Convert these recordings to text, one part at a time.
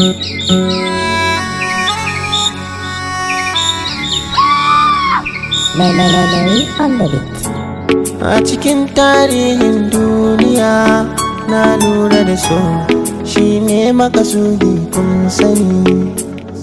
A cikin tarihin duniya na lura da so shine makasudi kun sani.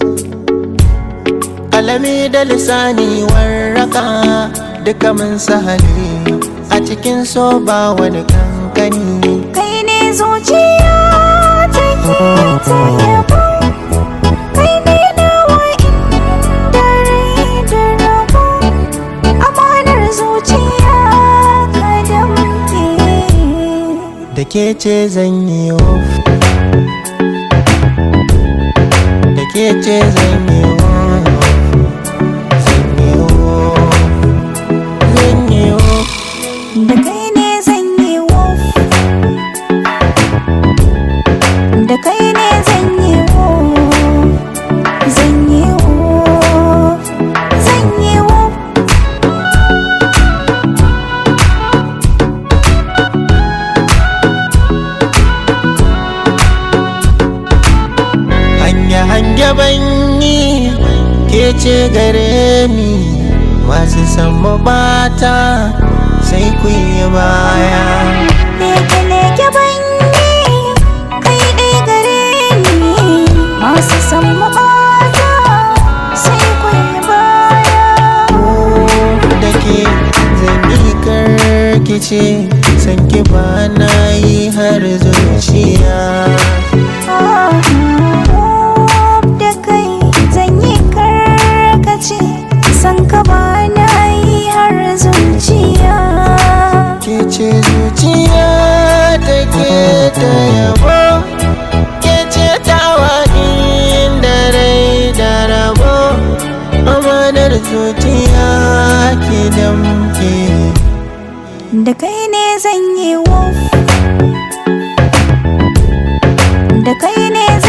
Kalami da lisani warraka duka mun sahali a cikin so ba wani kankani. Kai ne zuciya take ta yabo, kai ne nawa inda rai da rabo, amanar zuciya ka damke. Da ke ce zan yi of, da ke ce zan yi of, zan yi of, zan yi of. Da kai ne zan yi wof, da kai ne zan yi wof, zan yi wof, zan yi wof. Hanya ban yi ke ce gare ni, masu san mu bata sai ku yi baya. Leke-leke ban yi kai ɗai gare ni, masu san mu ɓata sai ku yi baya. Da ke zan yi karkice, san ki ba na yi har zuciya. Da kai zan yi karkace, san ka ba na yi har zuciya. Ke ce zuciya take ta yabo, ke ce tawa inda rai da rabo, amanar zuciya ke damke. Da kai ne zan yi wof, da kai ne zan